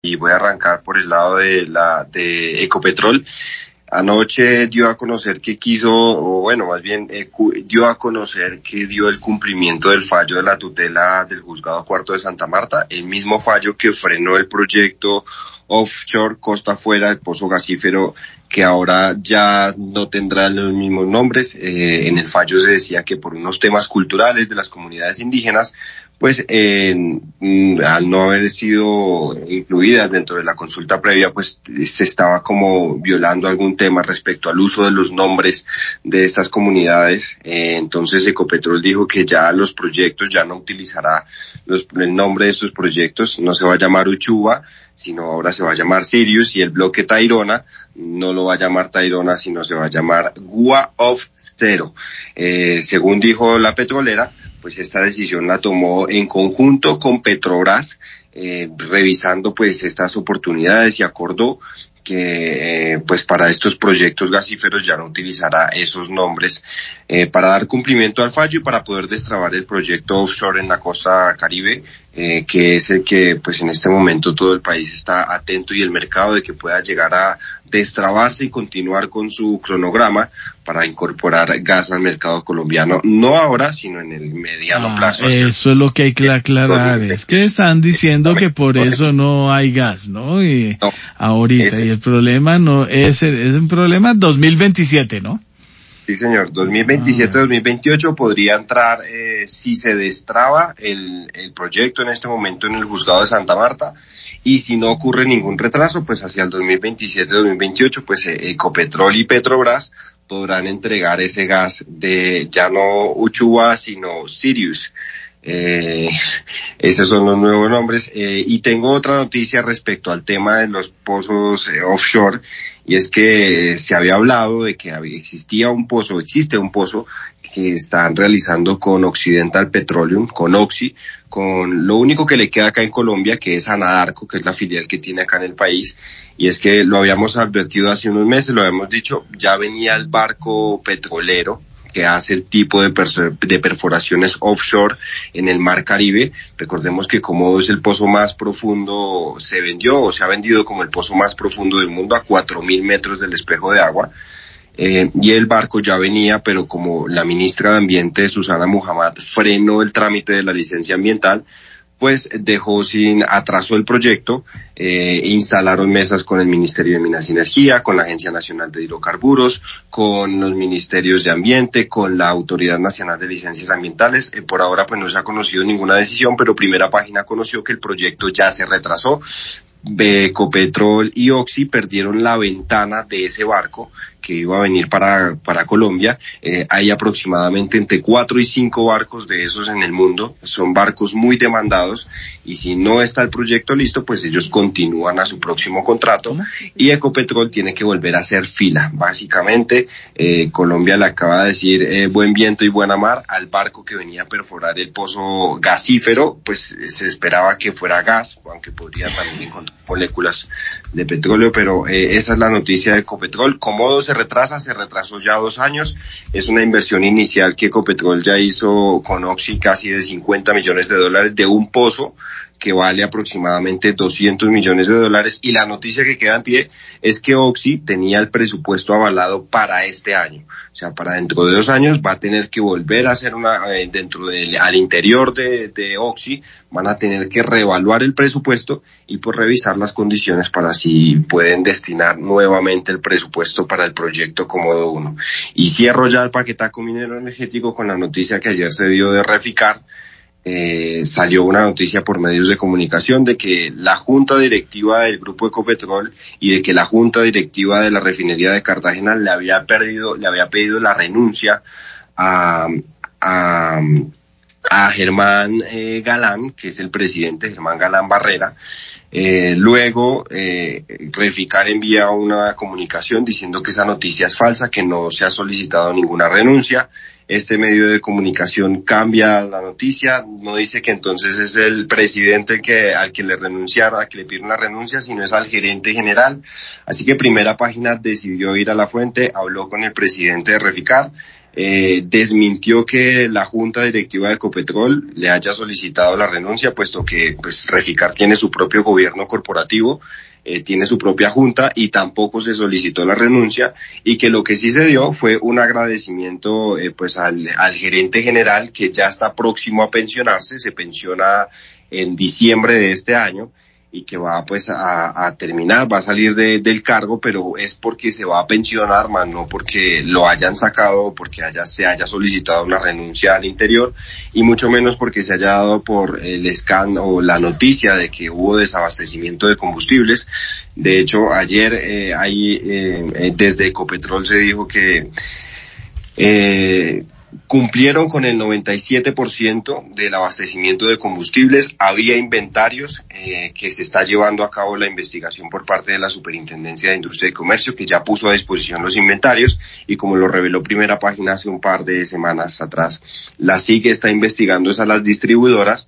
y voy a arrancar por el lado de Ecopetrol. Anoche dio a conocer que dio a conocer que dio el cumplimiento del fallo de la tutela del Juzgado Cuarto de Santa Marta, el mismo fallo que frenó el proyecto offshore costa afuera del pozo gasífero, que ahora ya no tendrá los mismos nombres. En el fallo se decía que por unos temas culturales de las comunidades indígenas, pues al no haber sido incluidas dentro de la consulta previa, pues se estaba como violando algún tema respecto al uso de los nombres de estas comunidades. Entonces Ecopetrol dijo que ya los proyectos ya no utilizará el nombre de sus proyectos, no se va a llamar Uchuva, sino ahora se va a llamar Sirius, y el bloque Tayrona no lo va a llamar Tayrona, sino se va a llamar Gua of Zero. Según dijo la petrolera, pues esta decisión la tomó en conjunto con Petrobras, revisando pues estas oportunidades, y acordó que pues para estos proyectos gasíferos ya no utilizará esos nombres para dar cumplimiento al fallo y para poder destrabar el proyecto offshore en la costa Caribe, que es el que pues en este momento todo el país está atento, y el mercado de que pueda llegar a destrabarse y continuar con su cronograma para incorporar gas al mercado colombiano, no ahora, sino en el mediano plazo. Eso es lo que hay que aclarar, es que están diciendo que por eso no hay gas, ¿no? Y no, ahorita, y el problema no es un problema 2027, ¿no? Sí, señor. 2027-2028 podría entrar, si se destraba el proyecto en este momento en el juzgado de Santa Marta, y si no ocurre ningún retraso, pues hacia el 2027-2028, pues Ecopetrol y Petrobras podrán entregar ese gas de ya no Uchuva, sino Sirius. Esos son los nuevos nombres. Y tengo otra noticia respecto al tema de los pozos offshore, y es que se había hablado de que existe un pozo que están realizando con Occidental Petroleum, con Oxy, con lo único que le queda acá en Colombia, que es Anadarko, que es la filial que tiene acá en el país. Y es que lo habíamos advertido hace unos meses, lo habíamos dicho, ya venía el barco petrolero que hace el tipo de perforaciones offshore en el mar Caribe. Recordemos que Komodo es el pozo más profundo, se ha vendido como el pozo más profundo del mundo, a 4.000 metros del espejo de agua. Y el barco ya venía, pero como la ministra de Ambiente, Susana Muhammad, frenó el trámite de la licencia ambiental, pues atrasó el proyecto. Instalaron mesas con el Ministerio de Minas y Energía, con la Agencia Nacional de Hidrocarburos, con los ministerios de Ambiente, con la Autoridad Nacional de Licencias Ambientales. Por ahora pues no se ha conocido ninguna decisión, pero Primera Página conoció que el proyecto ya se retrasó. Ecopetrol y Oxy perdieron la ventana de ese barco que iba a venir para Colombia. Hay aproximadamente entre 4 y 5 barcos de esos en el mundo. Son barcos muy demandados, y si no está el proyecto listo, pues ellos continúan a su próximo contrato, y Ecopetrol tiene que volver a hacer fila. Básicamente, Colombia le acaba de decir buen viento y buena mar al barco que venía a perforar el pozo gasífero. Pues se esperaba que fuera gas, aunque podría también encontrar moléculas de petróleo, pero esa es la noticia de Ecopetrol. Komodo se retrasó ya 2 años. Es una inversión inicial que Ecopetrol ya hizo con Oxy, casi de $50 millones de un pozo que vale aproximadamente $200 millones, y la noticia que queda en pie es que Oxy tenía el presupuesto avalado para este año. O sea, para dentro de 2 años va a tener que volver a hacer al interior de Oxy, van a tener que reevaluar el presupuesto y pues revisar las condiciones para si pueden destinar nuevamente el presupuesto para el proyecto Komodo 1. Y cierro ya el paquetazo minero energético con la noticia que ayer se dio de Reficar. Salió una noticia por medios de comunicación de que la junta directiva del grupo Ecopetrol y de que la junta directiva de la refinería de Cartagena le había pedido la renuncia a Germán Galán, que es el presidente, Germán Galán Barrera. Luego Reficar envía una comunicación diciendo que esa noticia es falsa, que no se ha solicitado ninguna renuncia. Este medio de comunicación cambia la noticia, no dice que entonces es el presidente al que le pidieron la renuncia, sino es al gerente general. Así que Primera Página decidió ir a la fuente, habló con el presidente de Reficar. desmintió que la Junta Directiva de Ecopetrol le haya solicitado la renuncia, puesto que pues Reficar tiene su propio gobierno corporativo, tiene su propia junta y tampoco se solicitó la renuncia, y que lo que sí se dio fue un agradecimiento pues al gerente general, que ya está próximo a pensionarse, se pensiona en diciembre de este año, y que va pues a terminar, va a salir del cargo, pero es porque se va a pensionar, más no porque lo hayan sacado o porque se haya solicitado una renuncia al interior, y mucho menos porque se haya dado por el escándalo o la noticia de que hubo desabastecimiento de combustibles. De hecho, ayer desde Ecopetrol se dijo que cumplieron con el 97% del abastecimiento de combustibles. Había inventarios que se está llevando a cabo la investigación por parte de la Superintendencia de Industria y Comercio, que ya puso a disposición los inventarios, y como lo reveló Primera Página hace un par de semanas atrás, la SIC está investigando a las distribuidoras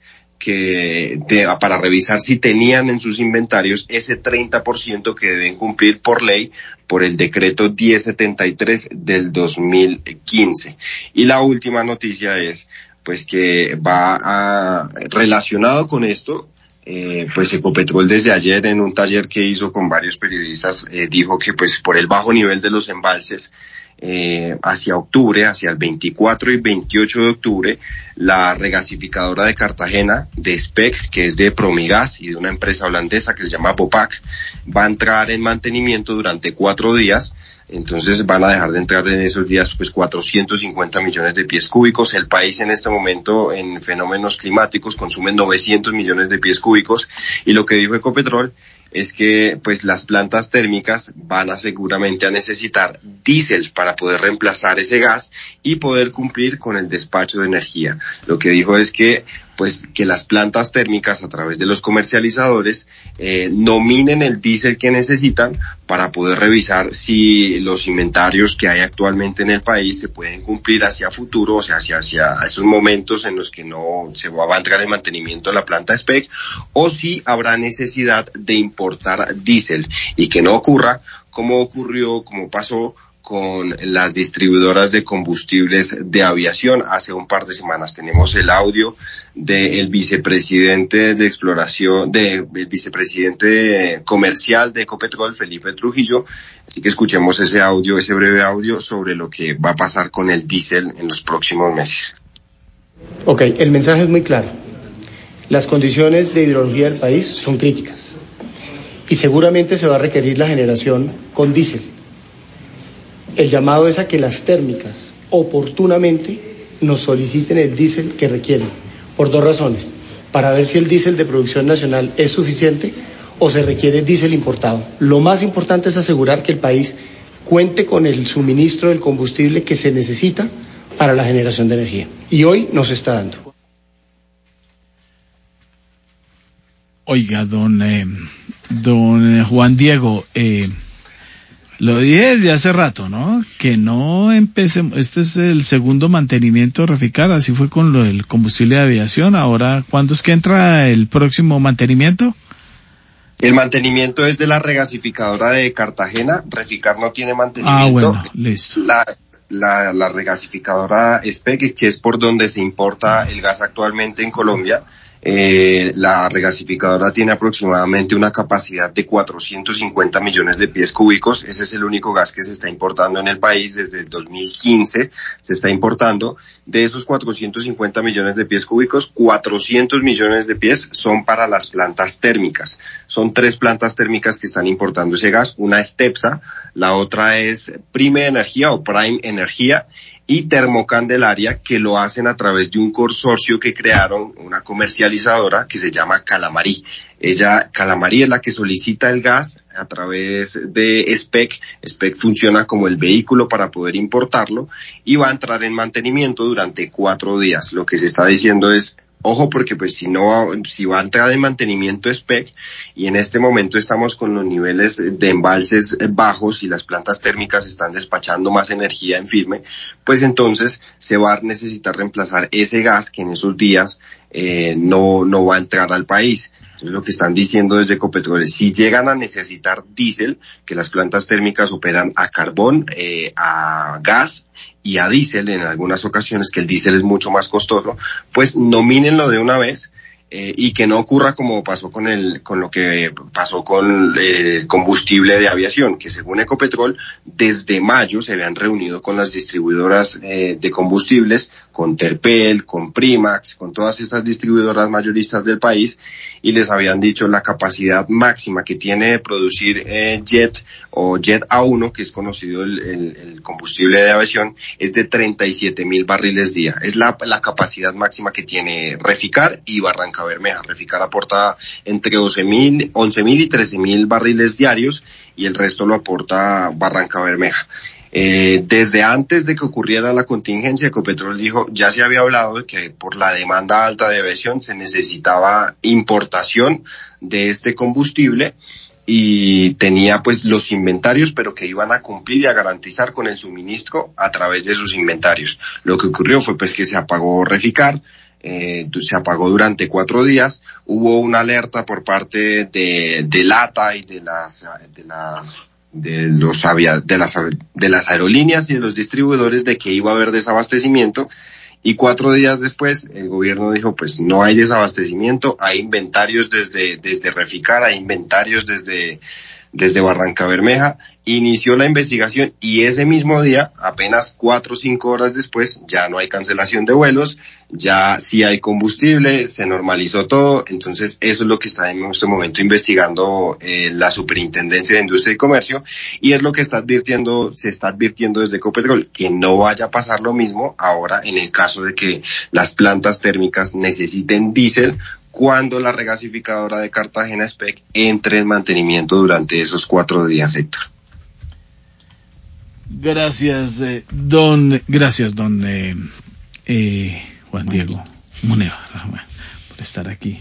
para revisar si tenían en sus inventarios ese 30% que deben cumplir por ley, por el decreto 1073 del 2015. Y la última noticia es pues que relacionado con esto, pues Ecopetrol desde ayer en un taller que hizo con varios periodistas dijo que pues por el bajo nivel de los embalses, hacia octubre, hacia el 24 y 28 de octubre, la regasificadora de Cartagena, de SPEC, que es de Promigas y de una empresa holandesa que se llama Bopac, va a entrar en mantenimiento durante 4 días. Entonces van a dejar de entrar en esos días pues 450 millones de pies cúbicos. El país en este momento, en fenómenos climáticos, consume 900 millones de pies cúbicos, y lo que dijo Ecopetrol es que pues las plantas térmicas van seguramente a necesitar diésel para poder reemplazar ese gas y poder cumplir con el despacho de energía. Lo que dijo es que pues que las plantas térmicas, a través de los comercializadores, nominen el diésel que necesitan para poder revisar si los inventarios que hay actualmente en el país se pueden cumplir hacia futuro, o sea, hacia esos momentos en los que no se va a entrar en mantenimiento la planta SPEC, o si habrá necesidad de importar diésel, y que no ocurra como pasó con las distribuidoras de combustibles de aviación hace un par de semanas. Tenemos el audio del vicepresidente de exploración, del vicepresidente comercial de Ecopetrol, Felipe Trujillo, así que escuchemos ese audio, ese breve audio sobre lo que va a pasar con el diésel en los próximos meses. Ok, el mensaje es muy claro. Las condiciones de hidrología del país son críticas y seguramente se va a requerir la generación con diésel. El llamado es a que las térmicas oportunamente nos soliciten el diésel que requieren, por 2 razones: para ver si el diésel de producción nacional es suficiente o se requiere diésel importado. Lo más importante es asegurar que el país cuente con el suministro del combustible que se necesita para la generación de energía, y hoy nos está dando. Oiga, don Juan Diego, lo dije desde hace rato, ¿no? Que no empecemos, este es el segundo mantenimiento de Reficar, así fue con lo del combustible de aviación. Ahora, ¿cuándo es que entra el próximo mantenimiento? El mantenimiento es de la regasificadora de Cartagena. Reficar no tiene mantenimiento. Bueno, listo. La regasificadora SPEC, que es por donde se importa el gas actualmente en Colombia. La regasificadora tiene aproximadamente una capacidad de 450 millones de pies cúbicos. Ese es el único gas que se está importando en el país desde el 2015. Se está importando. De esos 450 millones de pies cúbicos, 400 millones de pies son para las plantas térmicas. Son 3 plantas térmicas que están importando ese gas. Una es TEPSA, la otra es Prime Energía o Prime Energía, y Termocandelaria, que lo hacen a través de un consorcio que crearon, una comercializadora que se llama Calamarí. Calamarí es la que solicita el gas a través de SPEC. SPEC funciona como el vehículo para poder importarlo, y va a entrar en mantenimiento durante 4 días. Lo que se está diciendo es, ojo, porque pues si va a entrar en mantenimiento SPEC, y en este momento estamos con los niveles de embalses bajos y las plantas térmicas están despachando más energía en firme, pues entonces se va a necesitar reemplazar ese gas que en esos días no va a entrar al país. Entonces lo que están diciendo desde Ecopetrol es, si llegan a necesitar diésel, que las plantas térmicas operan a carbón, a gas y a diésel en algunas ocasiones, que el diésel es mucho más costoso, pues nomínenlo de una vez. Y que no ocurra como pasó con lo que pasó con el combustible de aviación, que según Ecopetrol, desde mayo se habían reunido con las distribuidoras de combustibles, con Terpel, con Primax, con todas estas distribuidoras mayoristas del país, y les habían dicho la capacidad máxima que tiene de producir Jet o Jet A1, que es conocido el combustible de aviación, es de 37,000 barriles día. Es la capacidad máxima que tiene Reficar y Barranca Bermeja. Reficar aporta entre 11,000 y 13,000 barriles diarios y el resto lo aporta Barranca Bermeja. Desde antes de que ocurriera la contingencia, Ecopetrol dijo, ya se había hablado de que por la demanda alta de aviación se necesitaba importación de este combustible y tenía pues los inventarios, pero que iban a cumplir y a garantizar con el suministro a través de sus inventarios. Lo que ocurrió fue pues que se apagó Reficar, se apagó durante 4 días, hubo una alerta por parte de LATA y de las aerolíneas y de los distribuidores de que iba a haber desabastecimiento, y 4 días después el gobierno dijo pues no hay desabastecimiento, hay inventarios desde Reficar, hay inventarios desde Barranca Bermeja. Inició la investigación y ese mismo día, apenas 4 o 5 horas después, ya no hay cancelación de vuelos, ya sí hay combustible, se normalizó todo. Entonces eso es lo que está en este momento investigando la Superintendencia de Industria y Comercio, y es lo que se está advirtiendo desde Ecopetrol, que no vaya a pasar lo mismo ahora en el caso de que las plantas térmicas necesiten diésel cuando la regasificadora de Cartagena SPEC entre en mantenimiento durante esos 4 días, Héctor. Gracias, don Juan Diego Moneva, por estar aquí.